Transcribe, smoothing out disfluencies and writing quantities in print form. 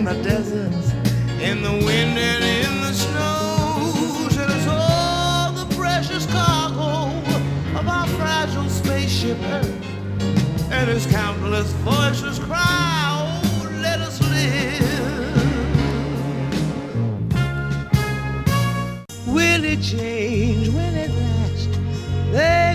the deserts, in the wind and in the snow. It is all the precious cargo of our fragile spaceship Earth. And his countless voices cry, oh, let us live. Will it change? Will it last?